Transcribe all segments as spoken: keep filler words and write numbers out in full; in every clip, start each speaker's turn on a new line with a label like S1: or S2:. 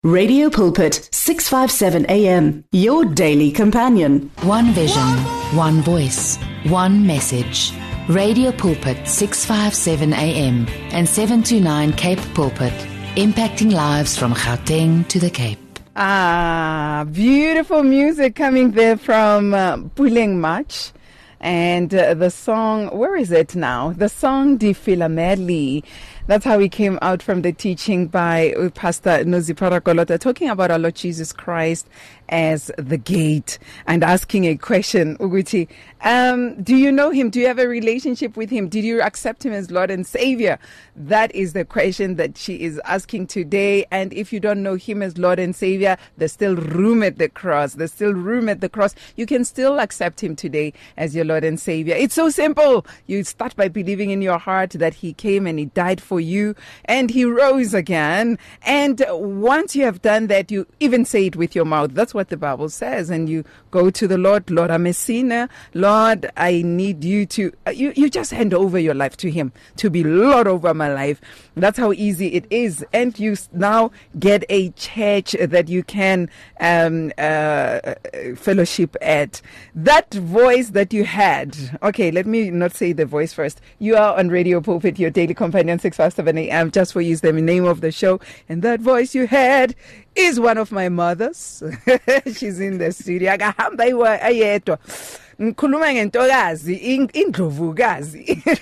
S1: Radio Pulpit, six fifty-seven A M, your daily companion.
S2: One vision, one voice, one message. Radio Pulpit, six fifty-seven A M and seven to nine Cape Pulpit, impacting lives from Gauteng to the Cape.
S3: Ah, beautiful music coming there from uh, Puleng March. And uh, the song, where is it now? The song Di Filameli. That's how we came out from the teaching by Pastor Nozipora Kolota, talking about our Lord Jesus Christ as the gate and asking a question, Uguti. Um, do you know him? Do you have a relationship with him? Did you accept him as Lord and Savior? That is the question that she is asking today. And if you don't know him as Lord and Savior, there's still room at the cross. There's still room at the cross. You can still accept him today as your Lord and Savior. It's so simple. You start by believing in your heart that he came and he died for you and he rose again. And once you have done that, you even say it with your mouth. That's what the Bible says. And you go to the Lord, Lord, I'm a sinner. Lord, I need you to, you, you just hand over your life to him to be Lord over my life. That's how easy it is. And you now get a church that you can um, uh, fellowship at. That voice that you had, okay, let me not say the voice first. You are on Radio Pulpit, your daily companion, six fifty-seven A M, just for you is the name of the show. And that voice you had is one of my mothers. She's in the studio. Akahamba iwa ayedwa. Ngikhuluma ngentokazi indlovukazi.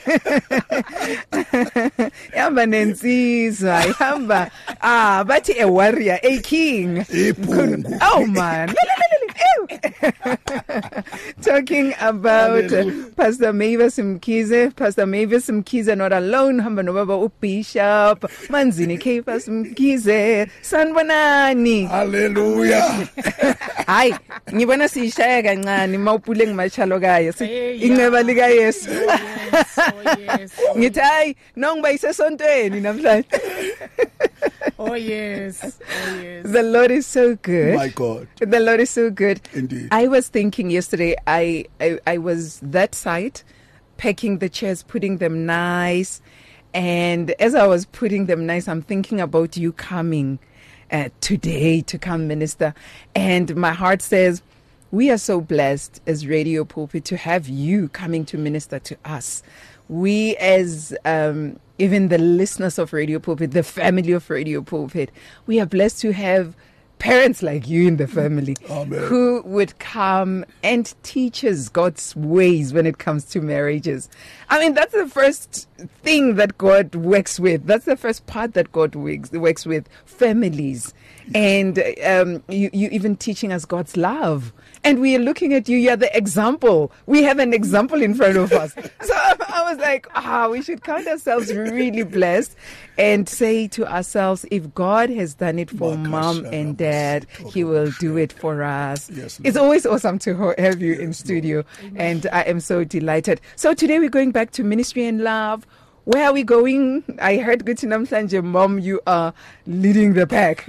S3: Ihamba nensizwa, ihamba ah bathi a warrior, a king. Oh man. Talking about uh, Pastor Mavis Mkize. Pastor Mavis Mkize not alone. Hamba nobaba uBishop Manzini Kephas Mkize sanibonani.
S4: Hallelujah.
S3: Hayi ngibona sishaya kancane mawuphule ngimashalo kaye inceba lika Yesu. Ngithi hayi nongiba isesontweni namhlanje.
S5: Oh yes, oh yes.
S3: The Lord is so good.
S4: My God.
S3: The Lord is so good.
S4: Indeed.
S3: I was thinking yesterday, I, I, I was that side, packing the chairs, putting them nice. And as I was putting them nice, I'm thinking about you coming uh, today to come minister. And my heart says, we are so blessed as Radio Pulpit to have you coming to minister to us. We as um, even the listeners of Radio Pulpit, the family of Radio Pulpit, we are blessed to have parents like you in the family.
S4: Amen.
S3: Who would come and teach us God's ways when it comes to marriages. I mean, that's the first thing that God works with. That's the first part that God works, works with, families. And um, you, you even teaching us God's love. And we are looking at you, you're the example. We have an example in front of us. So I was like, ah, we should count ourselves really blessed and say to ourselves, if God has done it for mom and dad, he will do it for us.
S4: Yes,
S3: it's always awesome to have you in studio. And I am so delighted. So today we're going back to Ministry and Love. Where are we going? I heard Guti Namhlanje, Mom, you are leading the pack.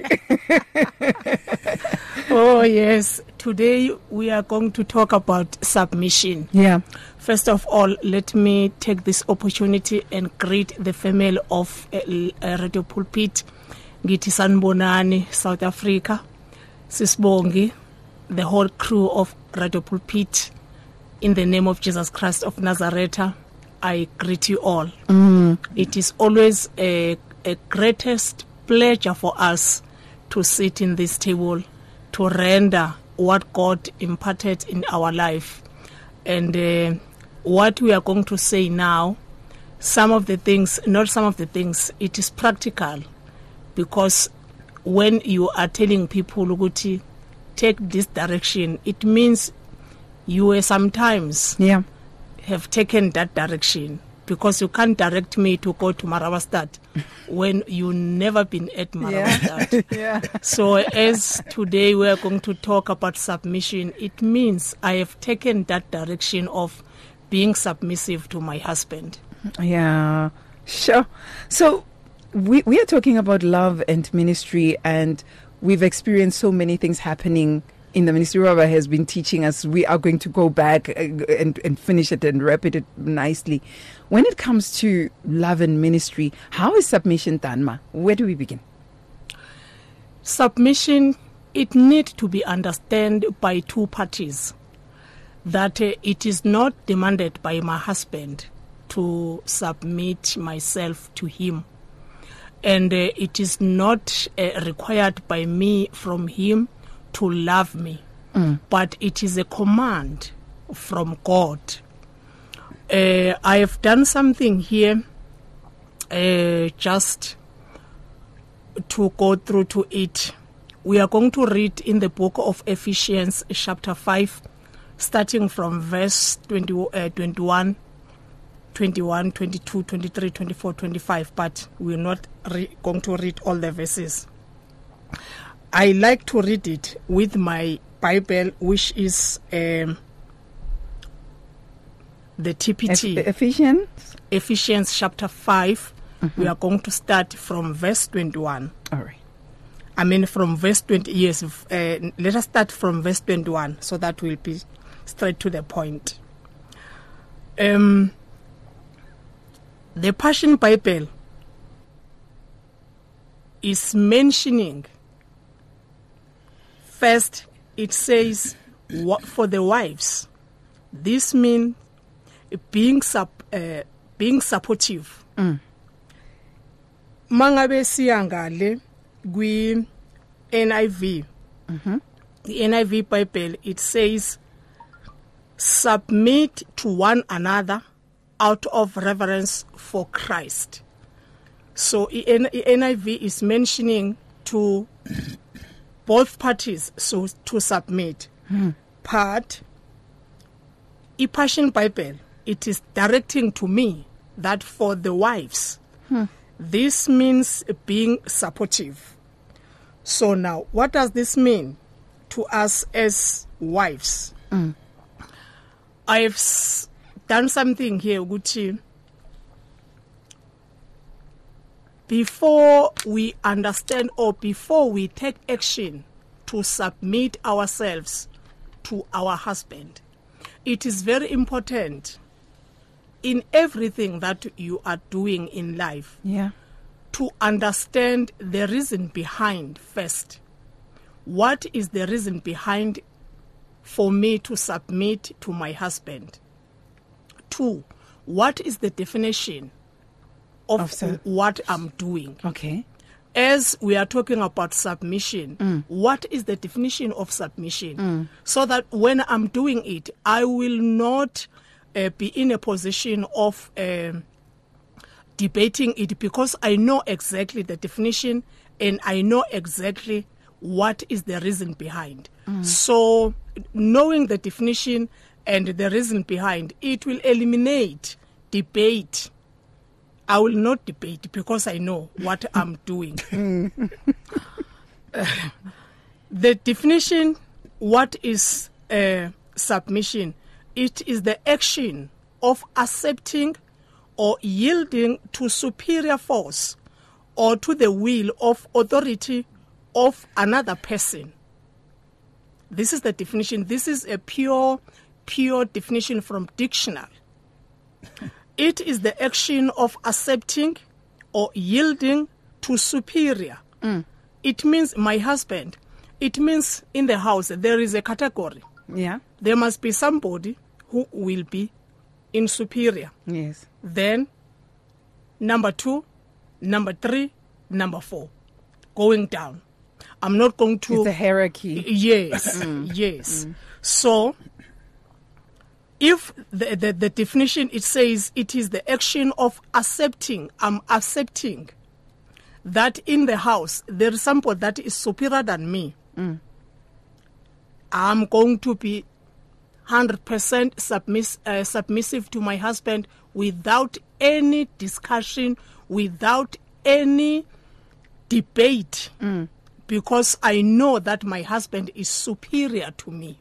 S5: Oh, yes. Today we are going to talk about submission.
S3: Yeah.
S5: First of all, let me take this opportunity and greet the family of uh, uh, Radio Pulpit, Ngithi sanibonani, South Africa, Sisbongi, the whole crew of Radio Pulpit. In the name of Jesus Christ of Nazareth, I greet you all.
S3: Mm.
S5: It is always a, a greatest pleasure for us to sit in this table, to render what God imparted in our life. And uh, what we are going to say now, some of the things, not some of the things, it is practical. Because when you are telling people, Luguti, take this direction, it means you are sometimes
S3: Yeah.
S5: have taken that direction, because you can't direct me to go to Marawastad when you never been at Marawastad.
S3: Yeah.
S5: So as today we are going to talk about submission, it means I have taken that direction of being submissive to my husband.
S3: Yeah, sure. So we we are talking about love and ministry, and we've experienced so many things happening in the ministry. Rabbi has been teaching us. We are going to go back and, and finish it and wrap it nicely. When it comes to love and ministry, how is submission done, Ma? Where do we begin?
S5: Submission, it needs to be understood by two parties, that uh, it is not demanded by my husband to submit myself to him. And uh, it is not uh, required by me from him to love me, mm. but it is a command from God. Uh, I have done something here uh, just to go through to it. We are going to read in the book of Ephesians chapter five, starting from verse twenty, uh, twenty-one, twenty-one, twenty-two, twenty-three, twenty-four, twenty-five, but we're not re- going to read all the verses. I like to read it with my Bible, which is um, the T P T.
S3: Eph- Ephesians?
S5: Ephesians chapter five. Mm-hmm. We are going to start from verse twenty-one.
S3: All right.
S5: I mean from verse twenty, yes, uh, let us start from verse twenty-one, so that will be straight to the point. Um, the Passion Bible is mentioning, first it says, what for the wives. This means being, sub, uh, being supportive.
S3: Mm.
S5: Mangabe siyangale kwi N I V.
S3: Mm-hmm.
S5: The N I V Bible, it says, submit to one another out of reverence for Christ. So the N I V is mentioning to both parties so to submit.
S3: Mm.
S5: But the Passion Bible, it is directing to me that for the wives,
S3: mm.
S5: this means being supportive. So now, what does this mean to us as wives?
S3: Mm.
S5: I've s- done something here, Gucci. Before we understand or before we take action to submit ourselves to our husband, it is very important in everything that you are doing in life.
S3: Yeah.
S5: To understand the reason behind first. What is the reason behind for me to submit to my husband? Two, what is the definition of,
S3: Of sub-
S5: what I'm doing?
S3: Okay.
S5: As we are talking about submission,
S3: Mm.
S5: what is the definition of submission?
S3: Mm.
S5: So that when I'm doing it, I will not uh, be in a position of um, debating it, because I know exactly the definition and I know exactly what is the reason behind. Mm. So knowing the definition and the reason behind, it will eliminate debate. I will not debate because I know what I'm doing. uh, the definition, what is uh, submission? It is the action of accepting or yielding to superior force or to the will of authority of another person. This is the definition. This is a pure, pure definition from dictionary. It is the action of accepting or yielding to superior.
S3: Mm.
S5: It means my husband. It means in the house there is a category.
S3: Yeah.
S5: There must be somebody who will be in superior.
S3: Yes.
S5: Then number two, number three, number four, going down. I'm not going to...
S3: It's a hierarchy.
S5: Yes,
S3: Mm.
S5: yes.
S3: Mm.
S5: So, if the, the, the definition, it says it is the action of accepting, I'm accepting that in the house there is somebody that is superior than me.
S3: Mm.
S5: I'm going to be one hundred percent submiss- uh, submissive to my husband without any discussion, without any debate,
S3: Mm.
S5: because I know that my husband is superior to me.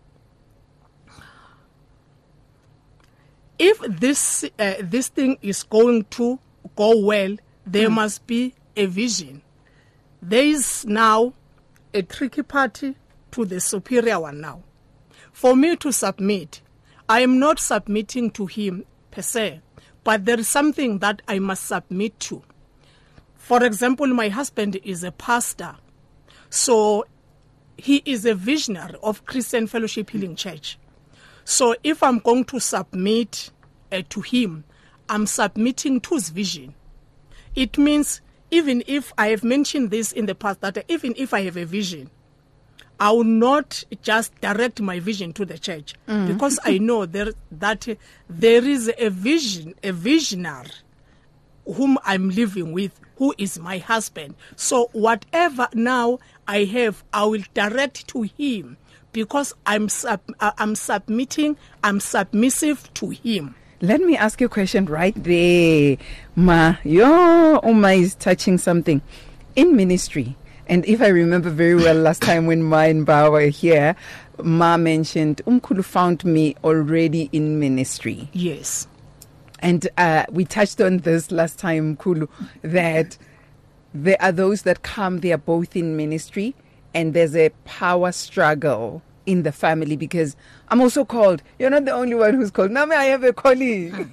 S5: If this uh, this thing is going to go well, there mm. must be a vision. There is now a tricky party to the superior one now. For me to submit, I am not submitting to him per se, but there is something that I must submit to. For example, my husband is a pastor. So he is a visionary of Christian Fellowship Healing Church. So if I'm going to submit uh, to him, I'm submitting to his vision. It means even if I have mentioned this in the past, that even if I have a vision, I will not just direct my vision to the church mm. because I know there, that uh, there is a vision, a visionary whom I'm living with, who is my husband. So whatever now I have, I will direct to him because I'm sub, uh, I'm submitting, I'm submissive to him.
S3: Let me ask you a question right there, Ma. Your Uma is touching something in ministry. And if I remember very well, last time when Ma and Ba were here, Ma mentioned Umkulu found me already in ministry.
S5: Yes.
S3: And uh, we touched on this last time, Kulu, that there are those that come, they are both in ministry, and there's a power struggle in the family because I'm also called. You're not the only one who's called. Nami, I have a colleague.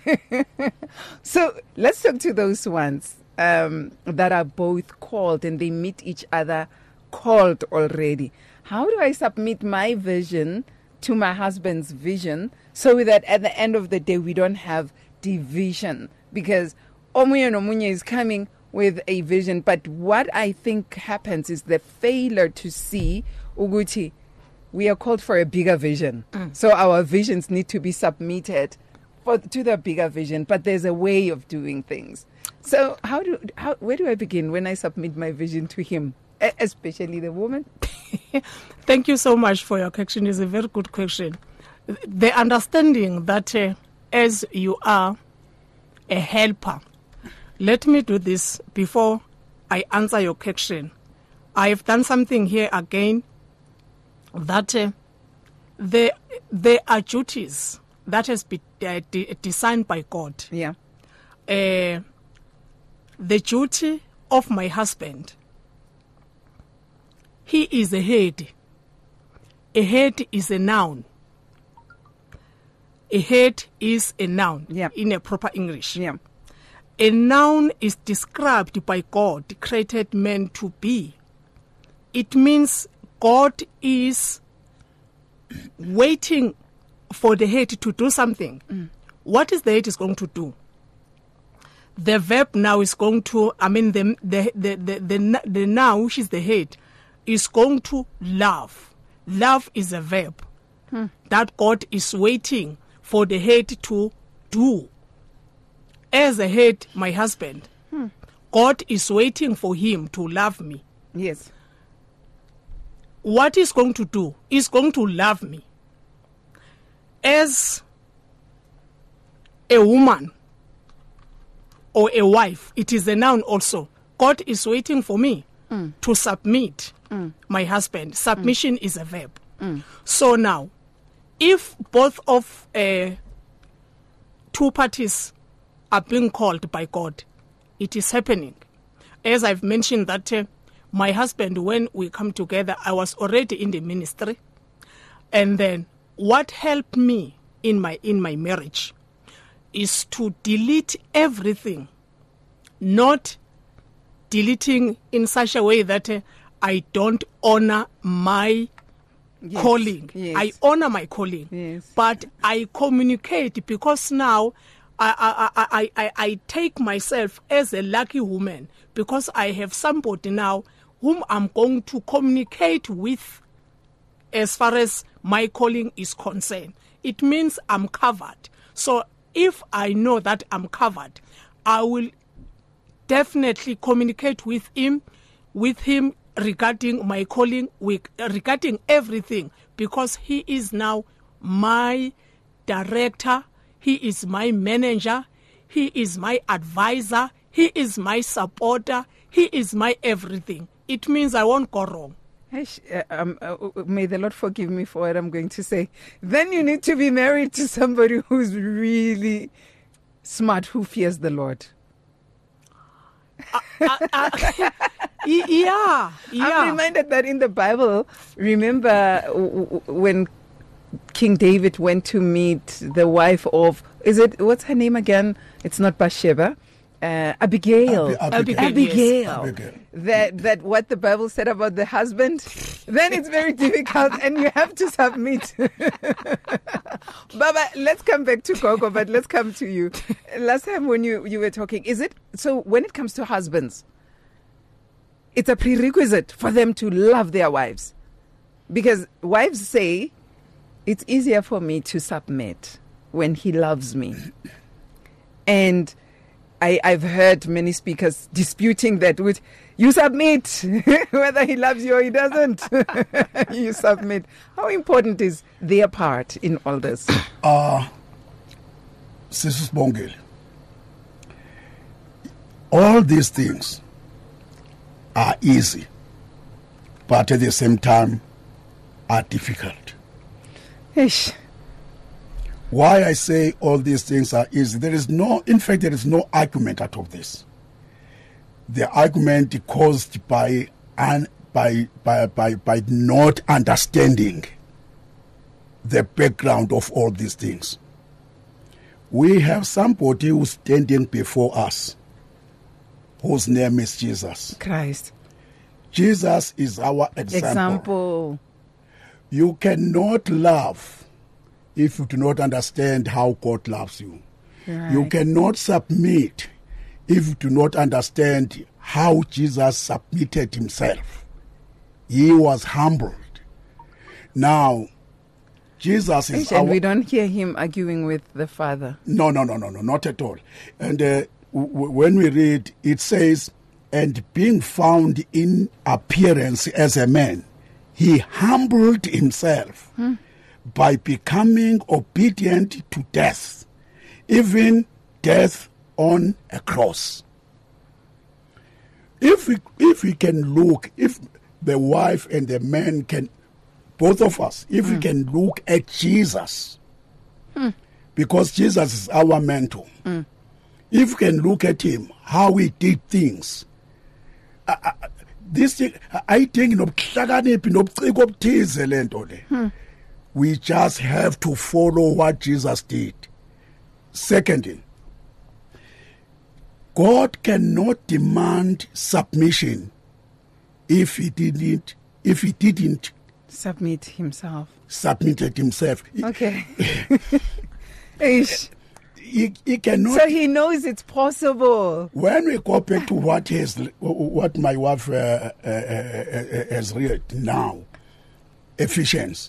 S3: So let's talk to those ones um, that are both called and they meet each other called already. How do I submit my vision to my husband's vision so that at the end of the day we don't have division? Because Omunye Nomunye is coming with a vision, but what I think happens is the failure to see Uguti. We are called for a bigger vision. Mm. So our visions need to be submitted for, to the bigger vision, but there's a way of doing things. So how do how where do I begin when I submit my vision to him, especially the woman?
S5: Thank you so much for your question. It's a very good question. The understanding that uh, as you are a helper, let me do this before I answer your question. I have done something here again that uh, there, there are duties that has been uh, de- designed by God.
S3: Yeah.
S5: Uh, the duty of my husband, he is a head. A head is a noun. A head is a noun
S3: yeah.
S5: in a proper English.
S3: Yeah.
S5: A noun is described by God, created man to be. It means God is waiting for the head to do something. Mm. What is the head is going to do? The verb now is going to, I mean, the the the the, the, the now, which is the head, is going to love. Love is a verb hmm. that God is waiting for the head to do. As a head, my husband, hmm. God is waiting for him to love me.
S3: Yes.
S5: What he's going to do is going to love me. As a woman or a wife, it is a noun also. God is waiting for me mm. to submit mm. my husband. Submission mm. is a verb. Mm. So now, if both of uh, two parties are being called by God, it is happening. As I've mentioned that uh, my husband, when we come together, I was already in the ministry. And then what helped me in my in my marriage is to delete everything, not deleting in such a way that uh, I don't honor my yes, calling. Yes. I honor my calling,
S3: yes.
S5: but I communicate because now I, I, I, I, I take myself as a lucky woman because I have somebody now whom I'm going to communicate with as far as my calling is concerned. It means I'm covered. So if I know that I'm covered, I will definitely communicate with him, with him regarding my calling, with, regarding everything, because he is now my director, he is my manager, he is my advisor, he is my supporter, he is my everything. It means I won't go wrong.
S3: Uh, um, uh, may the Lord forgive me for what I'm going to say. Then you need to be married to somebody who's really smart, who fears the Lord.
S5: uh, uh, uh, yeah, yeah.
S3: I'm reminded that in the Bible, remember w- w- when King David went to meet the wife of, is it, what's her name again? It's not Bathsheba. Uh, Abigail.
S4: Ab- Abigail.
S3: Abigail.
S5: Yes.
S3: Abigail. that that what the Bible said about the husband, then it's very difficult and you have to submit. Baba, let's come back to Gogo, but let's come to you. Last time when you, you were talking, is it, so when it comes to husbands, it's a prerequisite for them to love their wives? Because wives say, it's easier for me to submit when he loves me. And I, I've heard many speakers disputing that with, you submit, whether he loves you or he doesn't. You submit. How important is their part in all this?
S4: Uh, Sister Bongile, all these things are easy, but at the same time are difficult.
S3: Ish.
S4: Why I say all these things are easy, there is no, in fact, there is no argument out of this. The argument is caused by, un, by, by, by, by not understanding the background of all these things. We have somebody who's standing before us, whose name is Jesus.
S3: Christ.
S4: Jesus is our example.
S3: Example.
S4: You cannot love if you do not understand how God loves you.
S3: Right.
S4: You cannot submit if you do not understand how Jesus submitted himself. He was humbled. Now, Jesus is
S3: And
S4: our...
S3: we don't hear him arguing with the Father.
S4: No, no, no, no, no, not at all. And uh, w- when we read, it says, and being found in appearance as a man, he humbled himself hmm. by becoming obedient to death, even death on a cross. If we, if we can look, if the wife and the man can, both of us, if mm. we can look at Jesus, mm. because Jesus is our mentor, mm. if we can look at him, how he did things, uh, uh, this thing, I think, mm. we just have to follow what Jesus did. Secondly, God cannot demand submission if he didn't, if he didn't
S3: submit himself.
S4: Submitted himself.
S3: Okay. Ish.
S4: He, he cannot.
S3: So he knows it's possible.
S4: When we go back to what has, what my wife uh, uh, uh, has read now, Ephesians,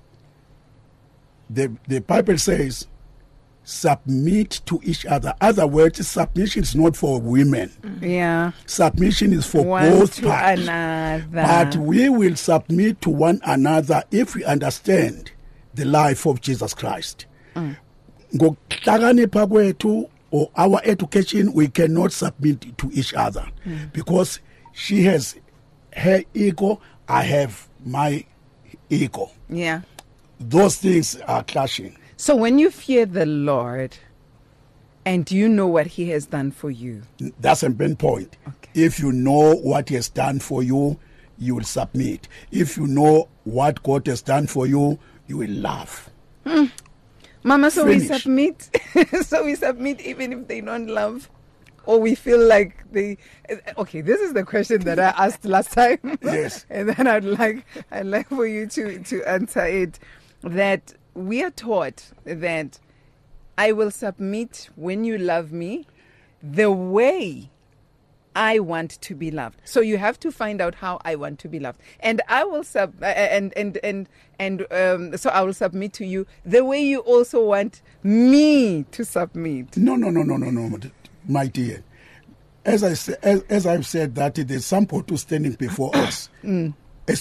S4: the the Bible says, submit to each other. Other words, submission is not for women.
S3: Yeah.
S4: Submission is for
S3: one
S4: both
S3: to
S4: parties.
S3: Another.
S4: But we will submit to one another if we understand the life of Jesus Christ. Mm. Or our education, we cannot submit to each other mm. because she has her ego, I have my ego.
S3: Yeah.
S4: Those things are clashing.
S3: So when you fear the Lord and you know what he has done for you.
S4: That's a main point. Okay. If you know what he has done for you, you will submit. If you know what God has done for you, you will love.
S3: Hmm. Mama, so
S4: Finish.
S3: we submit. So we submit even if they don't love. Or we feel like they... Okay, this is the question that I asked last time.
S4: Yes.
S3: And then I'd like, I'd like for you to, to answer it. That we are taught that I will submit when you love me the way I want to be loved. So you have to find out how I want to be loved, and I will sub uh, and and and and um, so I will submit to you the way you also want me to submit.
S4: No, no, no, no, no, no, my dear. As I say, as, as I've said that there's somebody standing before us. Mm.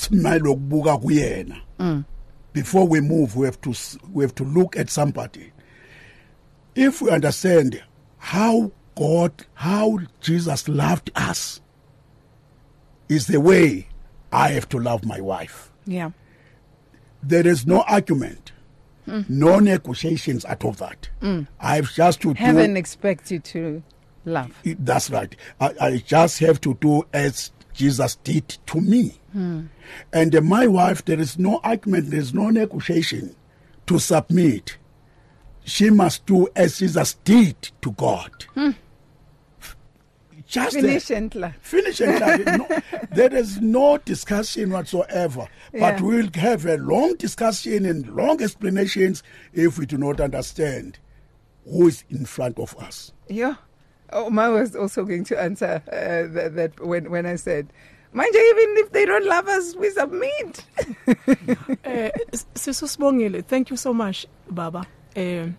S4: Mm. Before we move, we have to we have to look at somebody. If we understand how God, how Jesus loved us, is the way I have to love my wife.
S3: Yeah.
S4: There is no argument, mm. no negotiations out of that. Mm. I have just to
S3: Heaven
S4: do...
S3: expects you to love.
S4: That's right. I, I just have to do as Jesus did to me. Hmm. And uh, my wife, there is no argument, there is no negotiation to submit. She must do as Jesus did to God. Hmm. Just
S3: Finish
S4: there.
S3: and la-
S4: Finish and la- no, there is no discussion whatsoever.
S3: Yeah.
S4: But we'll have a long discussion and long explanations if we do not understand who is in front of us.
S3: Yeah. Oh, Ma was also going to answer uh, that, that when, when I said, mind you, even if they don't love us, we submit.
S5: Uh, Sister Sibongile, thank you so much, Baba. Uh,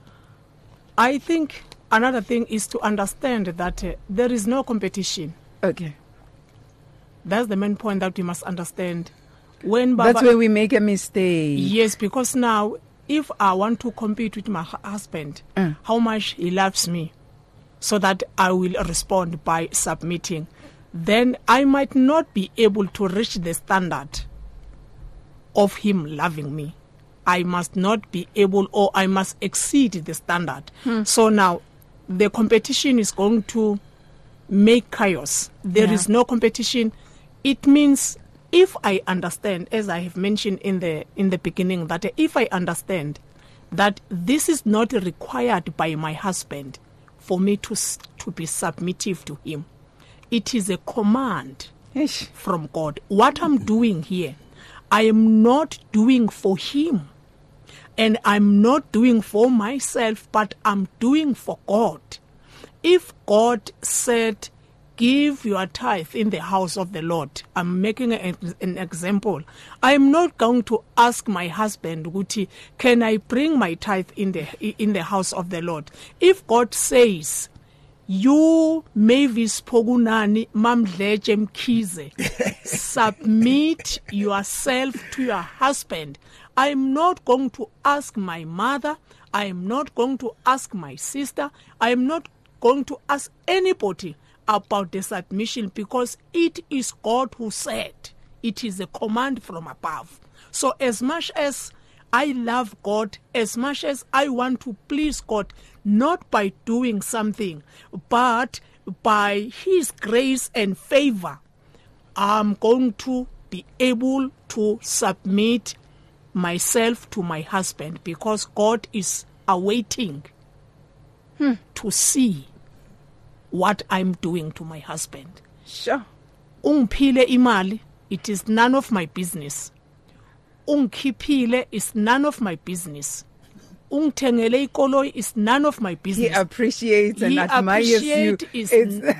S5: I think another thing is to understand that uh, there is no competition.
S3: Okay.
S5: That's the main point that we must understand. When Baba,
S3: That's where we make a mistake.
S5: yes, because now if I want to compete with my hu- husband,
S3: Mm.
S5: how much he loves me, so that I will respond by submitting, then I might not be able to reach the standard of him loving me. I must not be able, or I must exceed the standard.
S3: Hmm.
S5: So now the competition is going to make chaos. There
S3: Yeah.
S5: is no competition. It means if I understand, as I have mentioned in the in the beginning, that if I understand that this is not required by my husband for me to s- to be submissive to him, it is a command
S3: Ish.
S5: from God. What I'm doing here, I am not doing for him, and I'm not doing for myself, but I'm doing for God. If God said, give your tithe in the house of the Lord, I'm making a, an example. I'm not going to ask my husband, Guti, can I bring my tithe in the in the house of the Lord? If God says, you Mavis Pogunani Mamdleje Mkhize, submit yourself to your husband. I'm not going to ask my mother. I am not going to ask my sister. I am not going to ask anybody about the submission, because it is God who said. It is a command from above. So as much as I love God, as much as I want to please God, not by doing something, but by His grace and favor, I'm going to be able to submit myself to my husband, because God is awaiting hmm. to see what I'm doing to my husband.
S3: Sure.
S5: Ungiphile imali, it is none of my business. Ungikhiphile is none of my business. Ungithengele ikoloyi is none of my
S3: He
S5: business.
S3: appreciates and
S5: He
S3: admires you.
S5: appreciate is
S3: It's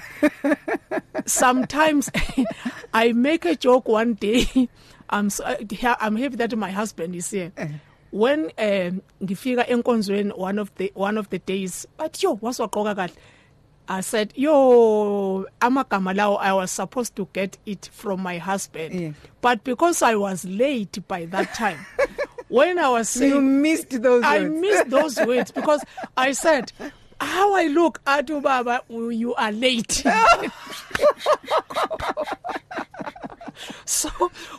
S5: Sometimes I make a joke one day. I'm so, I'm happy that my husband is here. When um, ngifika enkonzweni one of the one of the days, but yo, waswaqoka kahle. I said, yo, amagama lawo, I was supposed to get it from my husband.
S3: Yeah.
S5: But because I was late by that time, when I was saying...
S3: you missed those
S5: I
S3: words.
S5: missed those words because I said, how I look at you, Baba, you are late. so,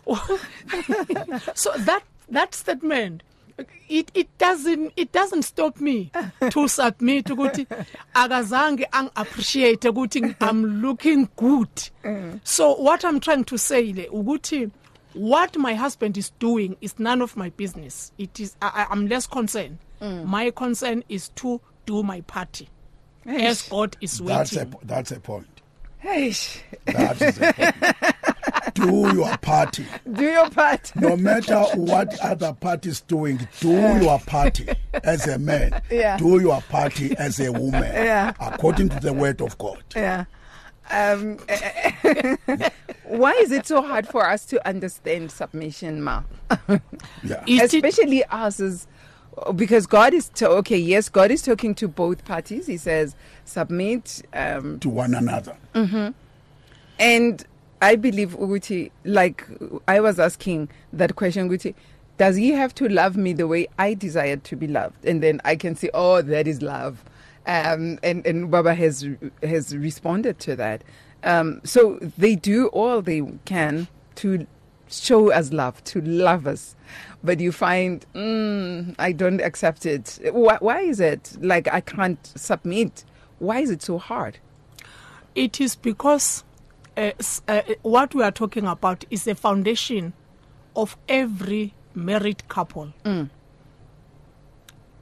S5: so that that statement, it it doesn't it doesn't stop me to submit ukuthi akazange ang appreciate ukuthi I'm looking good. Mm. So what I'm trying to say le ukuthi what my husband is doing is none of my business. It is I, I'm less concerned. Mm. My concern is to do my party. Eish. As God is waiting.
S4: That's a, that's a point.
S3: Eish.
S4: That is a point. Do your party.
S3: Do your part.
S4: No matter what other party is doing, do your party as a man.
S3: Yeah.
S4: Do your party as a woman.
S3: Yeah.
S4: According to the word of God.
S3: Yeah. Um, why is it so hard for us to understand submission, Ma?
S4: Yeah.
S3: Especially us as... Because God is, to, okay, yes, God is talking to both parties. He says, submit. Um,
S4: to one another.
S3: Mm-hmm. And I believe, Uguti, like I was asking that question, Uguti, does he have to love me the way I desire to be loved? And then I can say, oh, that is love. Um, and, and Baba has, has responded to that. Um, so they do all they can to show us love, to love us. But you find, mm, I don't accept it. Why, why is it like I can't submit? Why is it so hard?
S5: It is because uh, uh, what we are talking about is the foundation of every married couple. Mm.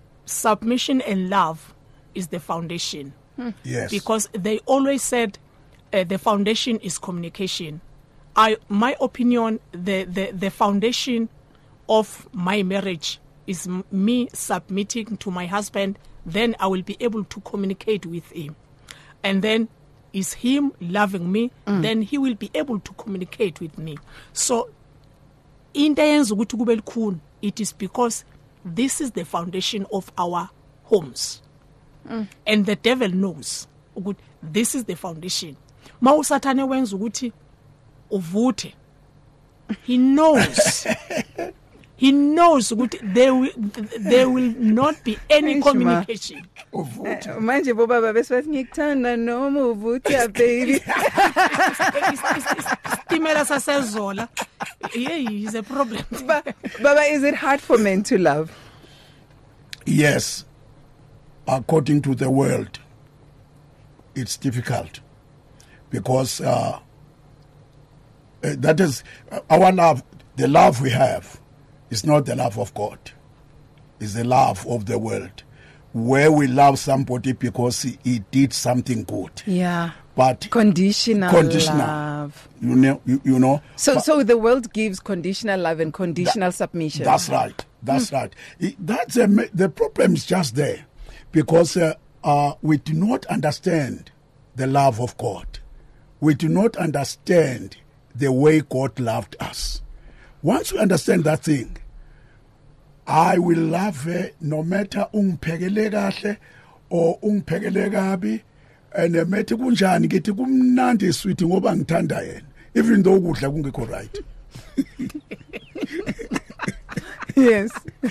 S5: Submission and love is the foundation.
S4: Mm. Yes.
S5: Because they always said, uh, the foundation is communication. I, my opinion, the, the, the foundation of my marriage is m- me submitting to my husband. Then I will be able to communicate with him. And then is him loving me, mm. then he will be able to communicate with me. So, in the end, it is because this is the foundation of our homes. Mm. And the devil knows this is the foundation. Mausatane wenza ukuthi uvuthe. He knows. He knows ukuthi there will there will not be any communication.
S3: Manje bobaba besithi ngikuthanda noma uvuthe baby.
S5: Stimela sasezola. Yeah, is a problem.
S3: Baba, is it hard for men to love?
S4: Yes. According to the world, it's difficult because uh, that is our love. The love we have is not the love of God. It's the love of the world, where we love somebody because he, he did something good.
S3: Yeah.
S4: But
S3: conditional, conditional love.
S4: You know, you, you know.
S3: So, so the world gives conditional love and conditional that, submission.
S4: That's right. That's mm. right. It, that's a, the problem is just there, because uh, uh, we do not understand the love of God. We do not understand the way God loved us. Once we understand that thing, I will love her no matter ungiphekele kahle or ungiphekele kabi, and methi kunjani ngithi kumnandi sweet ngoba ngithanda yena, even though ukudla kungekho right.
S3: Yes.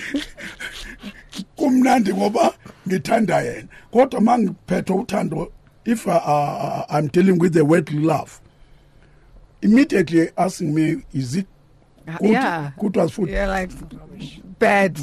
S4: Kumnandi ngoba ngithanda yena. Kodwa mangiphethe uthando, if uh, uh, I'm dealing with the word love, immediately asking me, is it good?
S3: Yeah.
S4: Good as food.
S3: Yeah, like bad.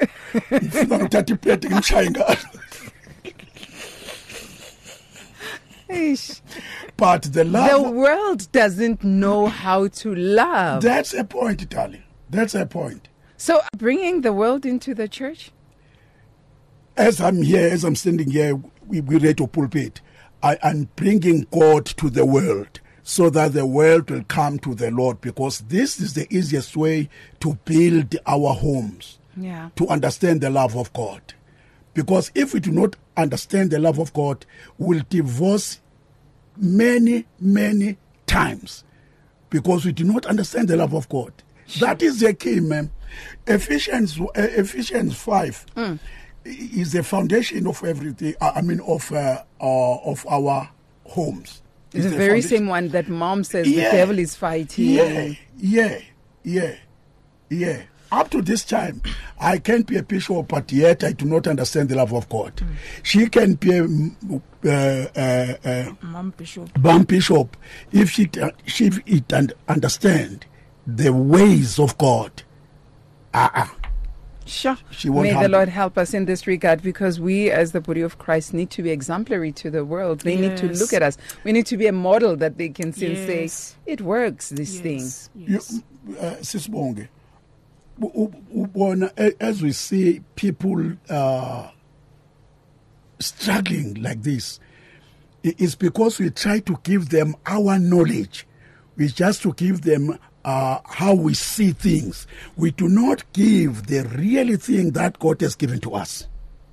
S4: But the love,
S3: the world doesn't know how to love.
S4: That's a point, darling. That's a point.
S3: So bringing the world into the church?
S4: As I'm here, as I'm standing here, we, we read a pulpit, I am bringing God to the world so that the world will come to the Lord, because this is the easiest way to build our homes,
S3: yeah.
S4: to understand the love of God. Because if we do not understand the love of God, we'll divorce many, many times because we do not understand the love of God. Sure. That is the key, man. Ephesians, uh, Ephesians five mm. is the foundation of everything. I mean, of uh, uh, of our homes.
S3: It's, it's the very foundation. Same one that Mom says yeah. the devil is fighting.
S4: Yeah, yeah, yeah, yeah. Up to this time, I can be a bishop, but yet I do not understand the love of God. Mm. She can be a uh, uh, uh,
S5: Mom bishop.
S4: Mom bishop if she she it understand the ways of God. Ah, uh-uh.
S3: Sure.
S4: She won't
S3: May
S4: have
S3: the Lord help us in this regard, because we as the body of Christ need to be exemplary to the world. They yes. need to look at us. We need to be a model that they can see yes. and say, it works, this
S5: yes.
S3: thing.
S5: Yes.
S4: You, uh, Sis Bonge, as we see people uh, struggling like this, it's because we try to give them our knowledge. We just to give them uh, how we see things. We do not give the real thing that God has given to us.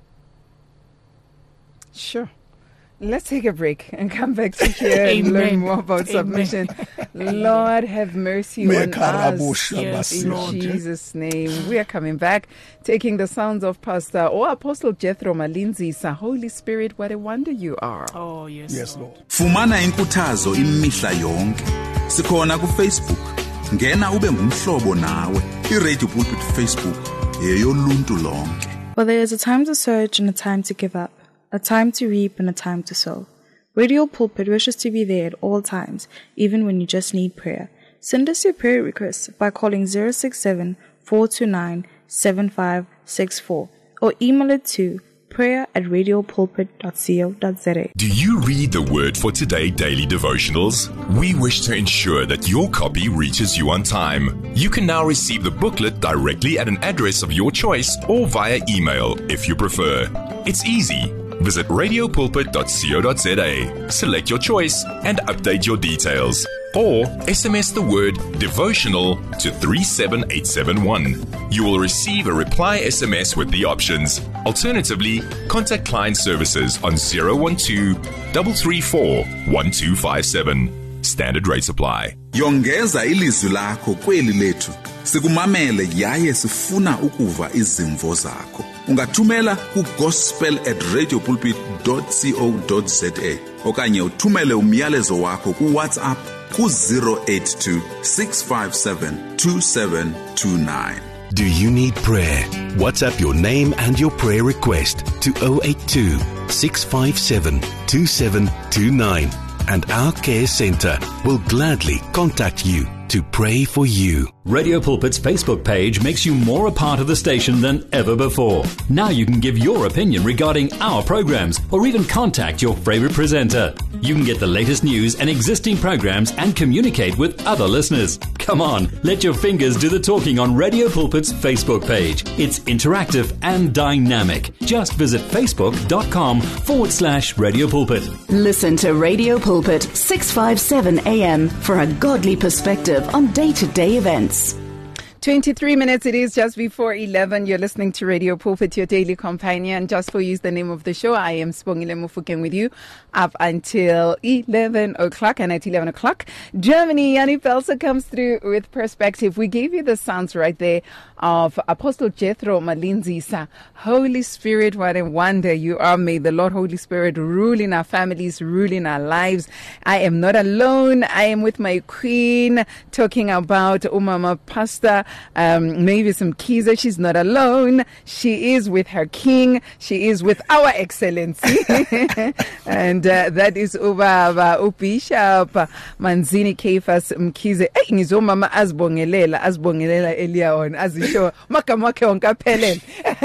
S3: Sure. Let's take a break and come back to here and learn more about
S5: Amen.
S3: Submission. Lord, have mercy on us.
S5: Yes,
S3: in
S5: Lord.
S3: Jesus' name. We are coming back, taking the sounds of Pastor or Apostle Jethro Malinzisa. Holy Spirit, what a wonder you are.
S5: Oh, yes,
S4: yes
S5: Lord.
S4: Lord.
S6: Fumana inkuthazo imihla yonke. Sikhona ku Facebook. Ngena ube ngumhlobo nawe. iRadio Pulpit Facebook eyoluntu lonke.
S7: Well, there is a time to search and a time to give up. A time to reap and a time to sow. Radio Pulpit wishes to be there at all times, even when you just need prayer. Send us your prayer requests by calling zero six seven, four two nine, seven five six four or email it to prayer at radiopulpit dot co dot za.
S8: Do you read the Word for Today daily devotionals? We wish to ensure that your copy reaches you on time. You can now receive the booklet directly at an address of your choice or via email if you prefer. It's easy. Visit radio pulpit dot co dot za, select your choice and update your details. Or S M S the word devotional to three seven eight seven one. You will receive a reply S M S with the options. Alternatively, contact client services on zero one two, three three four, one two five seven. Standard rates apply.
S6: Yongeza ilizwi lakho kweli lethu. Sikumamele yaye sifuna ukuva izimvo zakho. Ungathumela ku gospel at radio pulpit dot co dot za okanye uthumele umyalezo wakho ku WhatsApp ku zero eight two, six five seven, two seven two nine.
S9: Do you need prayer? WhatsApp your name and your prayer request to zero eight two, six five seven, two seven two nine. And our care center will gladly contact you to pray for you.
S10: Radio Pulpit's Facebook page makes you more a part of the station than ever before. Now you can give your opinion regarding our programs or even contact your favorite presenter. You can get the latest news and existing programs and communicate with other listeners. Come on, let your fingers do the talking on Radio Pulpit's Facebook page. It's interactive and dynamic. Just visit facebook.com forward slash Radio Pulpit.
S1: Listen to Radio Pulpit six fifty-seven A M for a godly perspective on day-to-day events.
S3: twenty-three minutes it is just before eleven. You're listening to Radio Pulpit, your daily companion. Just for you is the name of the show. I am Spongile Mufukeng with you up until eleven o'clock. And at eleven o'clock, Germany, Yanni Pelser comes through with perspective. We gave you the sounds right there of Apostle Jethro Malinzisa. Holy Spirit, what a wonder you are. May the Lord Holy Spirit rule in our families, rule in our lives. I am not alone. I am with my queen, talking about Umama Pastor Um, maybe some Kiza. She's not alone. She is with her king. She is with our excellency. And uh, that is Ubaba Ubishop Manzini Kefas Mkize. Hey, ngizo mama azibongelela azibongelela earlier on azisho makamake onkaphelele.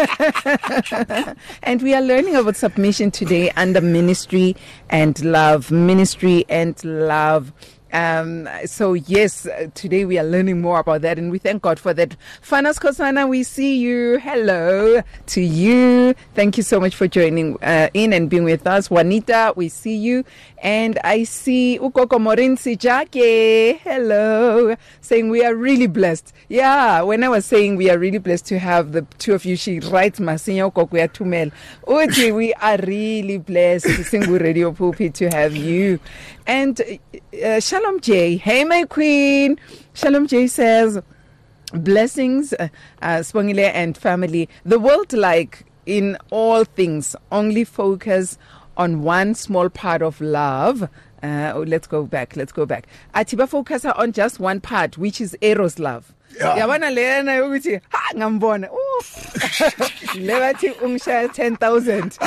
S3: And we are learning about submission today under ministry and love. Ministry and love. Um, so yes, uh, today we are learning more about that, and we thank God for that. Fanas Kosana, we see you. Hello to you. Thank you so much for joining uh, in and being with us. Juanita, we see you. And I see Ukoko Morinsi Jake. Hello. Saying we are really blessed. Yeah, when I was saying we are really blessed to have the two of you, she writes Masinya Ukoko ya Tumel. Uti, we are really blessed to sing with Radio Pulpit to have you. And uh, Shalom J. Hey, my queen. Shalom J says, blessings, uh, uh, Spongile and family. The world, like in all things, only focus on one small part of love. Uh, oh, let's go back. Let's go back. Atiba focus on just one part, which is Eros love. Yabana lena ukuthi ha ngambona lebathi umsha ten thousand.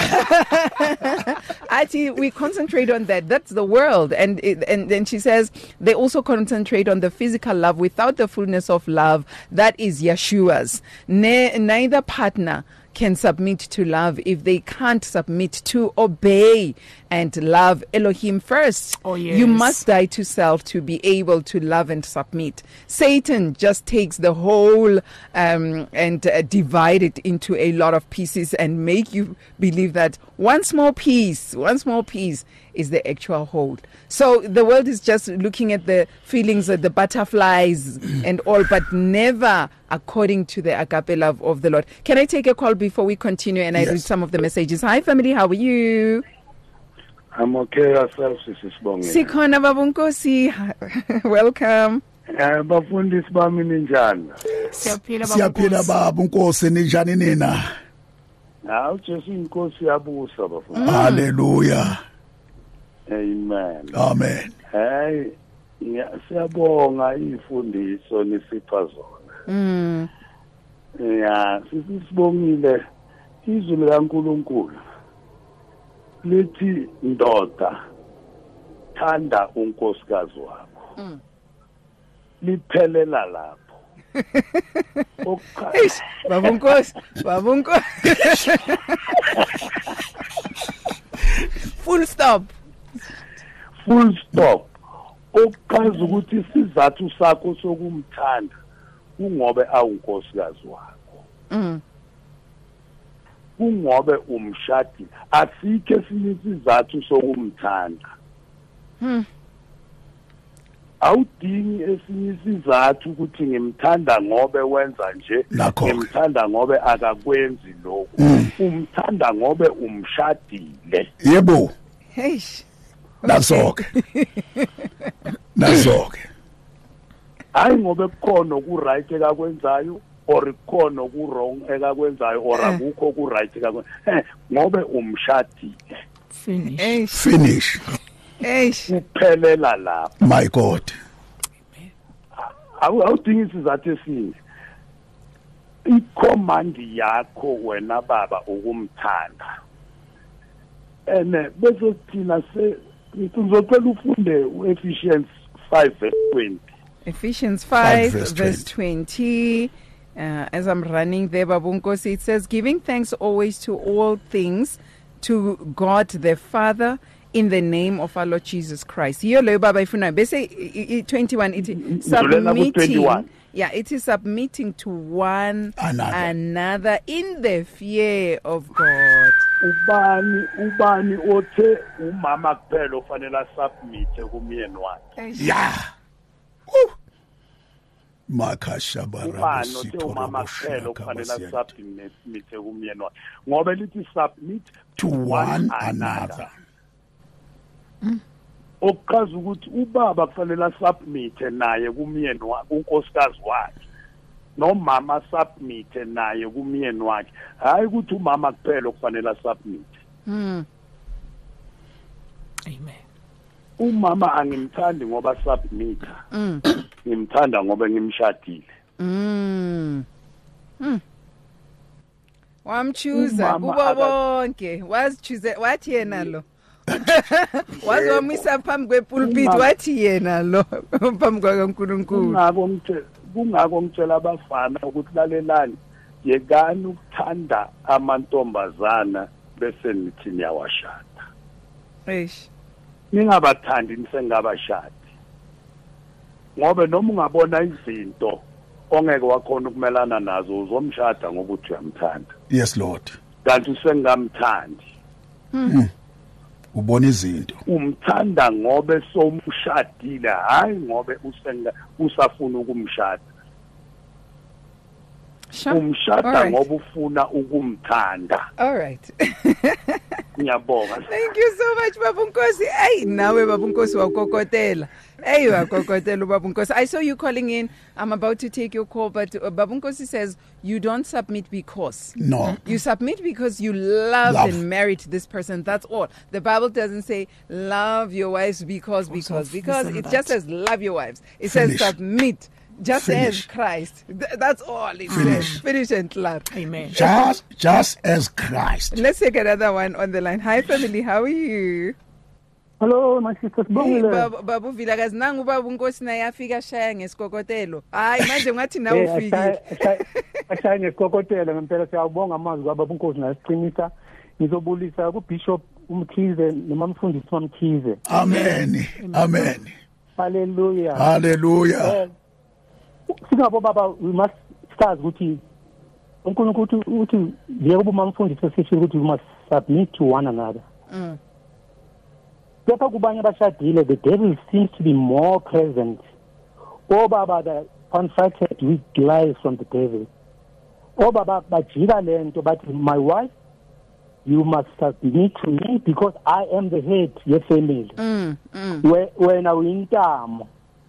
S3: Ati, we concentrate on that. That's the world. And it, and then she says they also concentrate on the physical love without the fullness of love. That is Yeshua's. Ne, neither partner can submit to love if they can't submit to obey and love Elohim first.
S5: Oh, yes.
S3: You must die to self to be able to love and submit. Satan just takes the whole um, and uh, divide it into a lot of pieces and make you believe that one small piece, one small piece is the actual whole. So the world is just looking at the feelings of the butterflies and all, but never according to the agape love of the Lord. Can I take a call before we continue and I yes. read some of the messages? Hi family, how are you?
S11: I'm okay, ourselves, Sister Bonge.
S3: Sikhona babunkosi. Welcome.
S11: Eh bafundisi bami ninjani?
S5: Siyaphila
S4: Siyaphila babunkosi ninjani nina?
S11: Hawu Jesu inkosi yabusa bafundisi.
S4: Hallelujah.
S11: Amen.
S4: Amen.
S11: Hey, siyabonga ifundiso nisipha zona.
S3: Mm.
S11: Yeah, sisibongile izwi likaNkulunkulu. Lithi ndoda thanda unkosikazi wakho.
S3: Mm.
S11: Liphelela lapho.
S3: Eish, babunkosi, babunkosi. Full stop.
S11: Full stop. Okuchaza ukuthi isizathu sakho sokumthanda ungobe awunkosikazi wakho.
S3: Mm.
S11: kungobe umshadi asikho esinye isizathu sokumthanda.
S3: Hmm.
S11: Awudingi esinye isizathu ukuthi ngimthanda ngobe wenza nje, ngimthanda ngobe akakwenzi lokho. Umthanda ngobe umshadile.
S4: Yebo.
S3: Hey.
S4: That's okay. That's okay.
S11: Hayi ngobe kukhona ku right ekakwenzayo or kukhona ku wrong ekakwenzayo or akukho ku right ekakwenzayo. Ngobe umshadile.
S5: Finish.
S4: Finish.
S3: Hey.
S11: Kuphelela lapha.
S4: My God.
S11: Awu awudingi isizathu esinye. I-command yakho wena baba ukumthanda. Ene bese thina se ngizocela ufunde Ephesians five verse twenty.
S3: Ephesians five verse twenty. Uh, as I'm running there, Babunkosi, it says, giving thanks always to all things to God the Father in the name of our Lord Jesus Christ. Here, lo baba ifuna bese twenty-one it is submitting. Yeah, it is submitting to one
S4: another,
S3: another in the fear of God.
S11: Ubani ubani othe umama kuphela ofanele submit kumyeni wakhe.
S4: Yeah. Woo. Makasha
S11: ubani othe umama kuphela ofanele submit kumyeni wakhe. Ngoba lithi submit
S4: to one another.
S3: Mm.
S11: Okazi ukuthi ubaba kufanele submit naye kumyeni wakhe, unkosikazi wakhe. Nomama submit naye kumyeni wakhe. Hayi ukuthi umama kuphela okufanele submit.
S3: Mm.
S5: Amen.
S11: Umama angimthandi ngoba submit.
S3: Mm.
S11: Ngimthanda ngoba ngimshadile.
S3: Mm. Mm. Wamchuza kubo bonke. Wazichuze wathi yena lo. Wazi wamisa phambi kwepulpit wathi yena lo phambi kwaNkulunkulu.
S11: Kungako ngithe kungako ngitshela abafana ukuthi lalelani yekani ukuthanda amantombazana bese nithi niyawashada.
S3: Eish.
S11: Ningabathandi nisengabashadi. Ngoba noma ungabona izinto ongeke wakhona ukumelana nazo uzomshada ngoba uthi uyamthanda.
S4: Yes Lord.
S11: Kanti usengamthandi.
S3: Mhm.
S4: Ubona izinto.
S11: Umthanda ngobe somshadile hayi ngobe usenga usafuna ukumshada.
S3: Sure.
S11: Umshada
S3: right.
S11: ngoba ufuna ukumthanda.
S3: All right.
S11: Ngiyabonga.
S3: Thank you so much Babunkosi. Hey, nawe Babunkosi wakokotela. Hey, wakokotela Babunkosi. I saw you calling in. I'm about to take your call, but uh, Babunkosi says you don't submit because.
S4: No.
S3: You submit because you loved
S4: Love.
S3: and married this person. That's all. The Bible doesn't say love your wives because, because, because. It just says love your wives. It
S4: Finish.
S3: says submit. Just
S4: Finish.
S3: as Christ. Th- that's all it
S4: Finish.
S3: says. Finish and clap.
S5: Amen.
S4: Just, just as Christ.
S3: Let's take another one on the line. Hi, family. How are you?
S12: Hello, my sister.
S3: Hey, Babu, Babu Vilakazi nangu Babu Nkosi naye afika shaya ngesikokotelo. Hayi manje ngathi na ufike.
S12: Ashaya ngesikokotelo ngempela siyabonga amazwi kaBabu Nkosi nasiqinisa. Ngizobulisa kuBishop uMkhize nomamfundisi uMkhize.
S4: Amen. Amen.
S12: Hallelujah.
S4: Hallelujah.
S12: Singabo baba we must start ukuthi uNkulunkulu uthi yebo umamfundisi sesithi ukuthi we must submit to one another.
S3: Mm.
S12: Kepha kubanye abashadile the devil seems to be more present. Obaba they confronted with lies from the devil. Obaba bajika lento bathi my wife you must submit to me because I am the head your family.
S3: Mm. Mm.
S12: Wena uyintamo.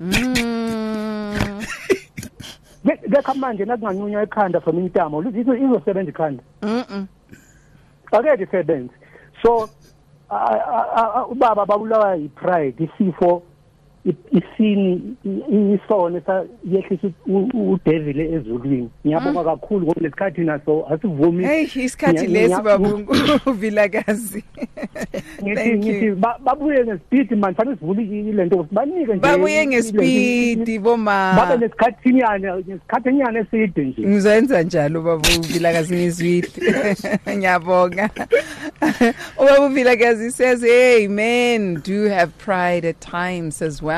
S3: Mm.
S12: Ngekho manje nakunganyunywa ekhanda from intamo lizo izosebenza ikhanda.
S3: Mhm.
S12: Akeke isebenza. So ubaba babulawa yipride isifo isini isone sayehlisa uDevil ezulwini. Ngiyabonga kakhulu ngoba lesikhathi naso asivumi.
S3: Hey, isikhathi lesi Babu Vilakazi.
S12: Ngithi ngithi babuye ngespeed man fanele sivule ilento banike nje.
S3: Babuye ngespeed bomama.
S12: Babe nesikhathi nyane nesikhathi nyane eside nje.
S3: Ngizoyenza njalo Babu Vilakazi ngizwile. Ngiyabonga. Babu Vilakazi says hey men do have pride at times as well.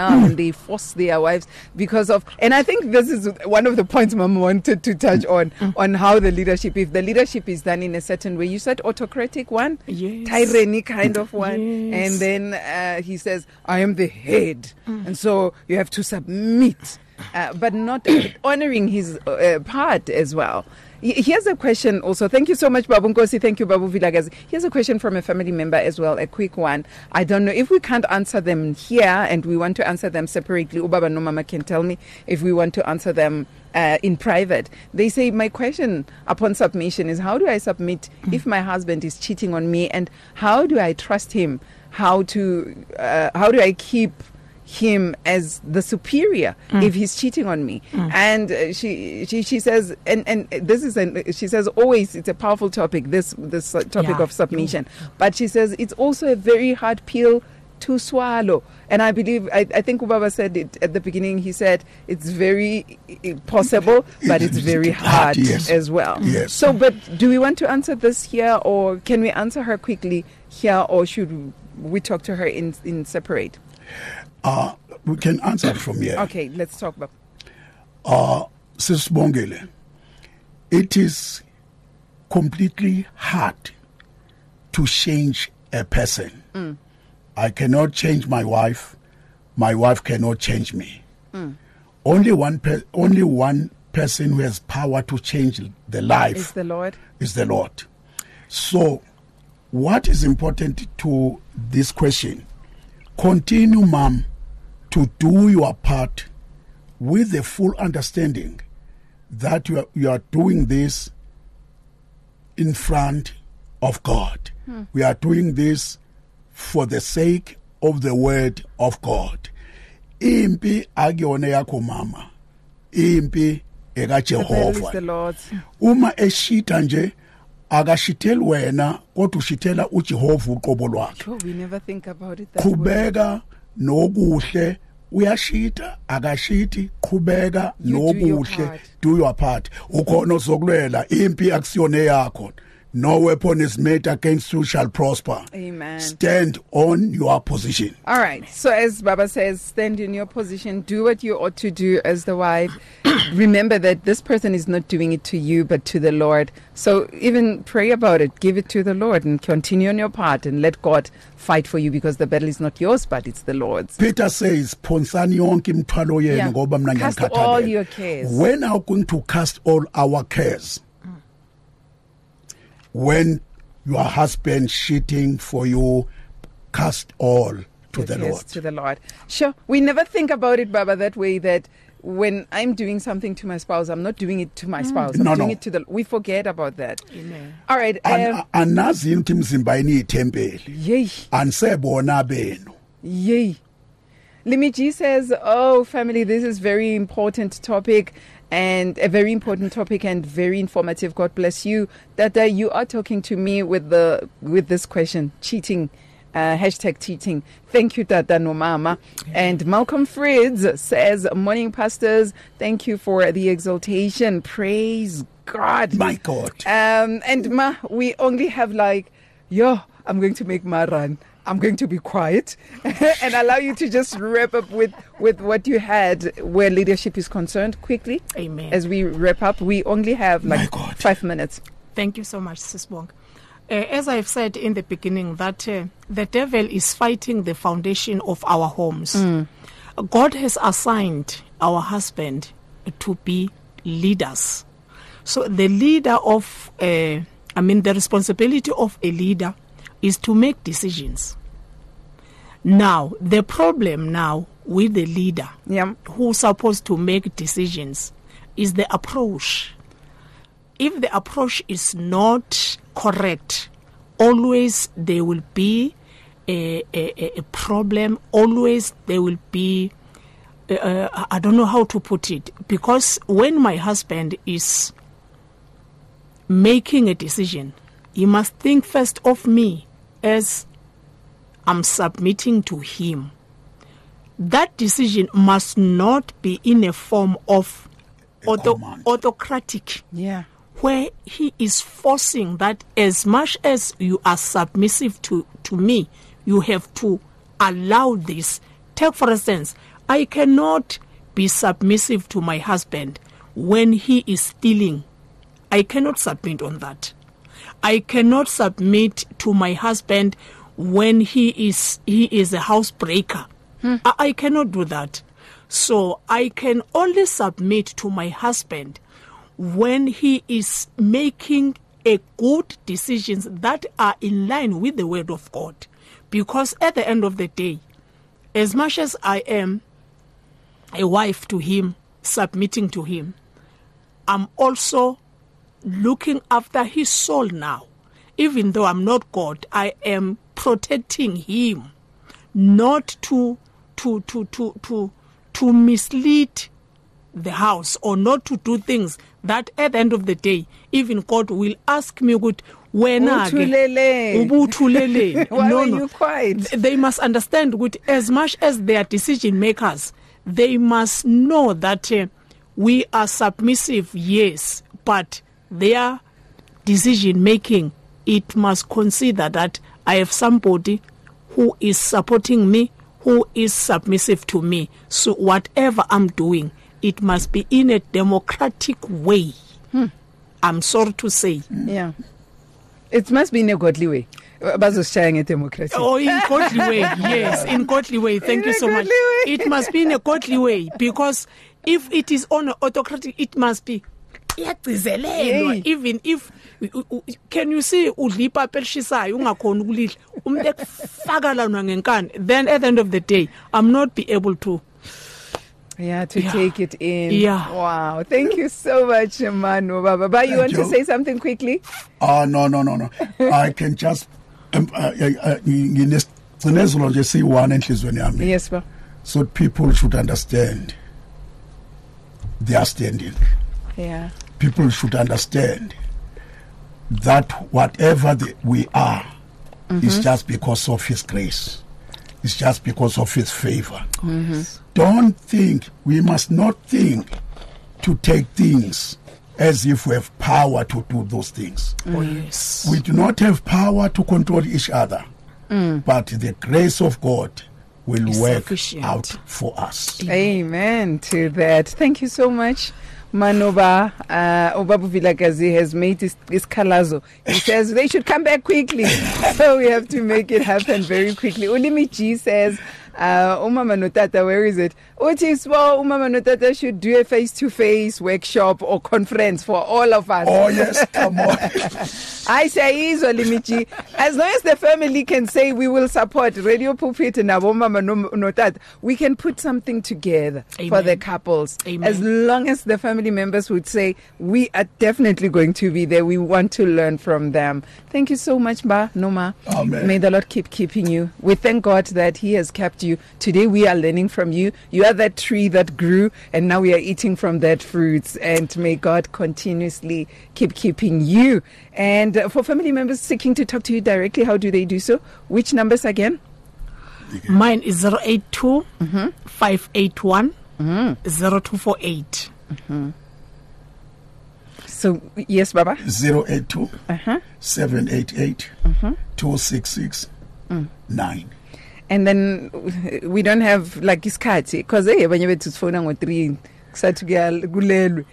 S3: around and they force their wives because of, and I think this is one of the points Mama wanted to touch on, mm. on how the leadership, if the leadership is done in a certain way, you said autocratic one,
S5: yes.
S3: tyranny kind of one,
S5: yes.
S3: and then uh, he says, I am the head, mm. and so you have to submit, uh, but not honoring his uh, part as well. Here's a question also. Thank you so much, Babu Nkosi. Thank you, Babu Vilakazi. Here's a question from a family member as well, a quick one. I don't know if we can't answer them here and we want to answer them separately. Ubaba no Mama can tell me if we want to answer them uh, in private. They say, my question upon submission is, how do I submit mm. if my husband is cheating on me, and how do I trust him? How to, uh, how do I keep him as the superior mm. if he's cheating on me? Mm. And uh, she, she she says, and and this is an, she says always it's a powerful topic, this this uh, topic yeah. of submission, mm. but she says it's also a very hard pill to swallow. And I believe, I, I think Ubaba said it at the beginning, he said it's very possible, but it's very hard yes. as well.
S4: Yes.
S3: So, but do we want to answer this here, or can we answer her quickly here, or should we talk to her in in separate?
S4: Uh, we can answer it from here.
S3: Okay, let's talk about.
S4: Uh, Sisbongile, it is completely hard to change a person. Mm. I cannot change my wife. My wife cannot change me. Mm. Only one, per- only one person who has power to change the life
S3: is the Lord.
S4: Is the Lord. So, what is important to this question? Continue, Mom, to do your part with the full understanding that you are, you are doing this in front of God. Hmm. We are doing this for the sake of the word of God. Impi agione yakho mama. Impi eka Jehova. Uma eshita nje akashiteli wena kodwa ushitela uJehova uqobo lwakhe.
S3: Oh, we never think about it that way.
S4: Qhubeka nokuhle uyashita akashithi, qhubeka nokuhle, do your part. Ukhona ozokulwela, impi akusiyone yakho. No weapon is made against you shall prosper.
S3: Amen.
S4: Stand on your position.
S3: All right. So as Baba says, stand in your position. Do what you ought to do as the wife. Remember that this person is not doing it to you, but to the Lord. So even pray about it. Give it to the Lord and continue on your part and let God fight for you, because the battle is not yours, but it's the Lord's.
S4: Peter says, "Ponsani yonke imithwalo yenu ngoba mina ngiyakhathalela."
S3: Cast all your cares.
S4: When are we going to cast all our cares? When your husband cheating for you, cast all to the Lord.
S3: To the Lord. Sure. We never think about it, Baba, that way, that when I'm doing something to my spouse, I'm not doing it to my spouse. I'm
S4: no,
S3: doing
S4: no.
S3: it to the. We forget about that.
S5: Amen.
S3: All right. Um,
S4: Anazi ukuthi imizimba yini itempeli.
S3: Yay.
S4: Anisebona benu.
S3: Yay. Limiji says, "Oh, family, this is very important topic." And a very important topic and very informative. God bless you. Dada, you are talking to me with the with this question, cheating, uh, hashtag cheating. Thank you, Dada no Mama. And Malcolm Fritz says, morning, pastors. Thank you for the exaltation. Praise God.
S4: My God.
S3: Um, and Ma, we only have like, yo, I'm going to make my run. I'm going to be quiet and allow you to just wrap up with, with what you had where leadership is concerned quickly.
S5: Amen.
S3: As we wrap up, we only have like five minutes.
S5: Thank you so much, Sis Bong. Uh, as I've said in the beginning, that uh, the devil is fighting the foundation of our homes. Mm. God has assigned our husband to be leaders. So the leader of, uh, I mean, the responsibility of a leader is to make decisions. Now, the problem now with the leader
S3: yeah.
S5: who's supposed to make decisions is the approach. If the approach is not correct, always there will be a, a, a problem. Always there will be, uh, I don't know how to put it, because when my husband is making a decision, he must think first of me as I'm submitting to him. That decision must not be in a form of auto, autocratic,
S3: yeah,
S5: where he is forcing that as much as you are submissive to, to me, you have to allow this. Take, for instance, I cannot be submissive to my husband when he is stealing. I cannot submit on that. I cannot submit to my husband when he is he is a housebreaker. Hmm. I, I cannot do that. So I can only submit to my husband when he is making a good decisions that are in line with the word of God. Because at the end of the day, as much as I am a wife to him, submitting to him, I'm also looking after his soul now. Even though I'm not God, I am protecting him, not to to to to to to mislead the house, or not to do things that at the end of the day, even God will ask me, "Good, when
S3: Uthulele. Why
S5: no,
S3: were
S5: no.
S3: you quiet?
S5: They must understand, good, as much as they are decision makers, they must know that uh, we are submissive, yes, but their decision making, it must consider that I have somebody who is supporting me, who is submissive to me. So whatever I'm doing, it must be in a democratic way. Hmm. I'm sorry to say.
S3: Yeah. It must be in a godly way. Bazosishaya nge-democracy.
S5: Oh, in godly way, yes, in godly way. Thank
S3: In
S5: you
S3: a
S5: so much.
S3: godly way.
S5: It must be in a godly way, because if it is on an autocratic, it must be
S3: Hey.
S5: even if can you see udlipa pershisayo ungakhona ukulidla umuntu ekufaka lana ngenkani, then at the end of the day I'm not be able to
S3: Yeah, to
S5: Yeah.
S3: take it in.
S5: Yeah.
S3: Wow. Thank you so much, Manu Baba. But you want
S4: Thank
S3: to
S4: you.
S3: say something quickly?
S4: Ah, no, no, no, no. I can just um, uh, uh, nginesicenezo nje siyi-one enhlizweni yami.
S3: Yes, sir.
S4: So people should understand their standing.
S3: Yeah.
S4: People should understand that whatever the, we are
S3: Mhm.
S4: is just because of His grace. It's just because of His favor.
S3: Mhm.
S4: Don't think, we must not think to take things as if we have power to do those things.
S5: Oh, yes.
S4: We do not have power to control each other,
S3: Mm.
S4: but the grace of God will
S3: Is
S4: work
S3: sufficient.
S4: out for us.
S3: Amen to that. Thank you so much. Manoba uh, Obabu Vilakazi has made his, his kalazo. He says they should come back quickly. So we have to make it happen very quickly. Ulimi G says, uh, Umama Notata, where is it? Uti well, Umama Notata should do a face-to-face workshop or conference for all of us.
S4: Oh, yes, come on.
S3: I say, is Olimichi. As long as the family can say we will support Radio Pulpit and Umama Notata, we can put something together for
S5: Amen.
S3: the couples.
S5: Amen.
S3: As long as the family members would say, we are definitely going to be there. We want to learn from them. Thank you so much, Ba Noma.
S4: Amen.
S3: May the Lord keep keeping you. We thank God that He has kept you. Today we are learning from you. You are that tree that grew, and now we are eating from that fruits. And may God continuously keep keeping you. And uh, for family members seeking to talk to you directly, how do they do so? Which numbers again?
S5: Mine is zero eight two five eight one zero two four eight.
S3: So, yes, Baba?
S4: zero eight two
S3: Uh-huh.
S4: seven eight eight
S3: Mhm.
S4: two six six nine.
S3: And then uh, we don't have like iskati because hey abanye bethu sifona ngo three kusathi kuyalelwe.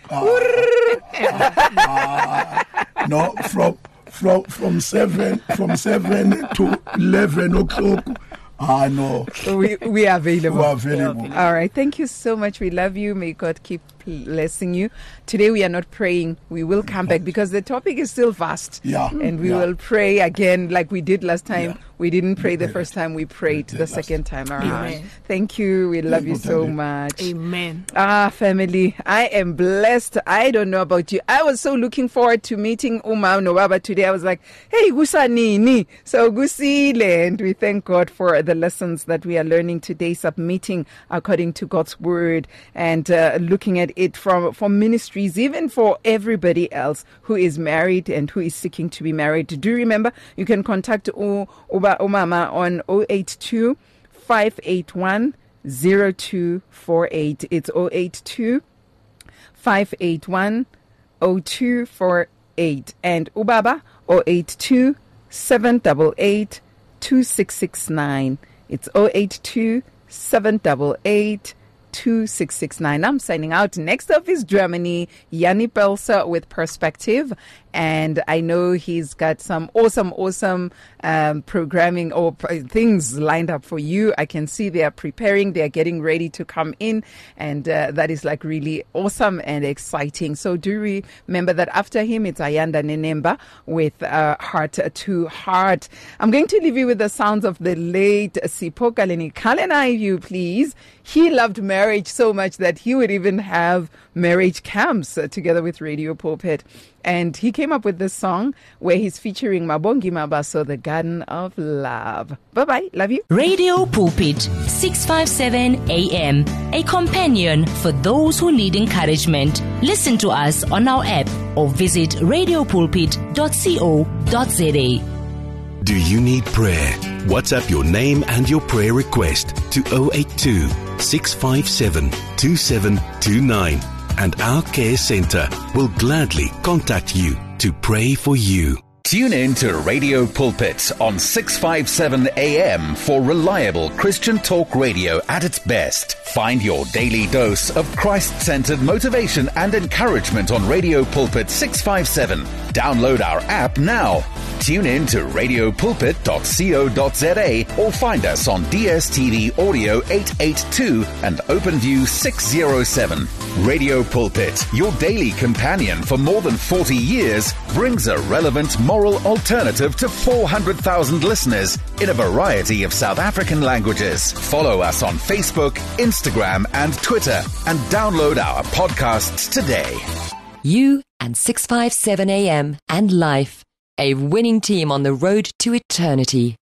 S4: No, from from from seven from seven to eleven o'clock. Ah, no.
S3: we we are available.
S4: We are available.
S3: All right. Thank you so much. We love you. May God keep blessing you. Today we are not praying. We will come back because the topic is still vast.
S4: Yeah.
S3: And we
S4: Yeah.
S3: will pray again like we did last time.
S4: Yeah.
S3: We didn't pray the first time. We prayed the second time around.
S5: Amen.
S3: Thank you. We love you
S4: Thank
S3: so
S4: you.
S3: much.
S5: Amen.
S3: Ah, family, I am blessed. I don't know about you. I was so looking forward to meeting Uma Nobaba today. I was like, hey, Gusanini. So Gusile. And we thank God for the lessons that we are learning today, submitting according to God's word and uh, looking at it from, from ministries, even for everybody else who is married and who is seeking to be married. Do remember, you can contact U- Uba Umama on zero eight two five eight one zero two four eight. It's zero eight two five eight one zero two four eight. And Ubaba zero eight two seven eight eight two six six nine. It's zero eight two seven eight eight two six six nine. I'm signing out. Next up is Germany, Yanni Pelser with Perspective. And I know he's got some awesome, awesome um, programming or p- things lined up for you. I can see they are preparing. They are getting ready to come in. And uh, that is like really awesome and exciting. So do remember that after him, it's Ayanda Nenemba with uh, Heart to Heart. I'm going to leave you with the sounds of the late Sipho Kaleni. Kalena, if you please. He loved marriage so much that he would even have marriage camps uh, together with Radio Pulpit. And he came up with this song where he's featuring Mabongi Mabaso, The Garden of Love. Bye-bye. Love you.
S13: Radio Pulpit, six fifty-seven A M. A companion for those who need encouragement. Listen to us on our app or visit radio pulpit dot co dot za.
S9: Do you need prayer? WhatsApp your name and your prayer request to zero eight two, six five seven, two seven two nine. And our care center will gladly contact you to pray for you.
S14: Tune in to Radio Pulpit on six fifty-seven A M for reliable Christian talk radio at its best. Find your daily dose of Christ-centered motivation and encouragement on Radio Pulpit six fifty-seven. Download our app now. Tune in to radio pulpit dot co dot za or find us on D S T V Audio eight eighty-two and OpenView six oh seven. Radio Pulpit, your daily companion for more than forty years, brings a relevant moral alternative to four hundred thousand listeners in a variety of South African languages. Follow us on Facebook, Instagram and Twitter and download our podcasts today.
S15: You and six fifty-seven A M and Life, a winning team on the road to eternity.